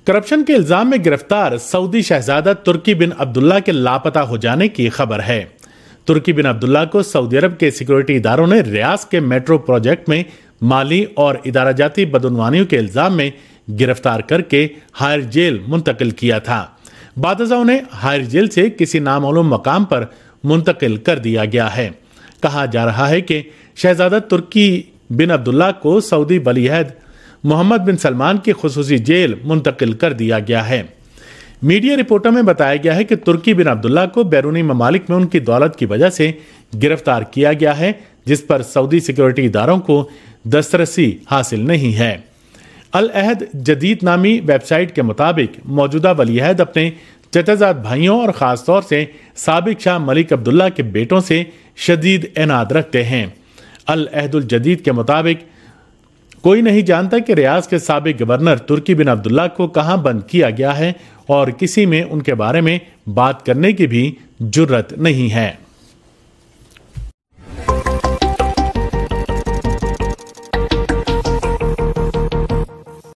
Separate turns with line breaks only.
Corruption کے الزام میں گرفتار سعودی شہزادہ ترکی بن عبداللہ کے لاپتہ ہو جانے کی خبر ہے۔ ترکی بن عبداللہ کو سعودی عرب کے سیکورٹی اداروں نے ریاض کے میٹرو پروجیکٹ میں مالی اور ادارہ جاتی بدعنوانیوں کے الزام میں گرفتار کر کے ہائر جیل منتقل کیا تھا۔ بعد ازاں انہیں ہائر جیل سے کسی نامعلوم مقام پر منتقل کر دیا گیا ہے۔ کہا جا رہا ہے کہ شہزادہ ترکی بن عبداللہ کو سعودی ولی عہد محمد بن سلمان کی خصوصی جیل منتقل کر دیا گیا ہے۔ میڈیا رپورٹوں میں بتایا گیا ہے کہ ترکی بن عبداللہ کو بیرونی ممالک میں ان کی دولت کی وجہ سے گرفتار کیا گیا ہے، جس پر سعودی سیکورٹی اداروں کو دسترسی حاصل نہیں ہے۔ العہد جدید نامی ویب سائٹ کے مطابق موجودہ ولی عہد اپنے چچا زاد بھائیوں اور خاص طور سے سابق شاہ ملک عبداللہ کے بیٹوں سے شدید عناد رکھتے ہیں۔ العہد الجدید کے مطابق کوئی نہیں جانتا کہ ریاض کے سابق گورنر ترکی بن عبداللہ کو کہاں بند کیا گیا ہے اور کسی میں ان کے بارے میں بات کرنے کی بھی جرت نہیں ہے۔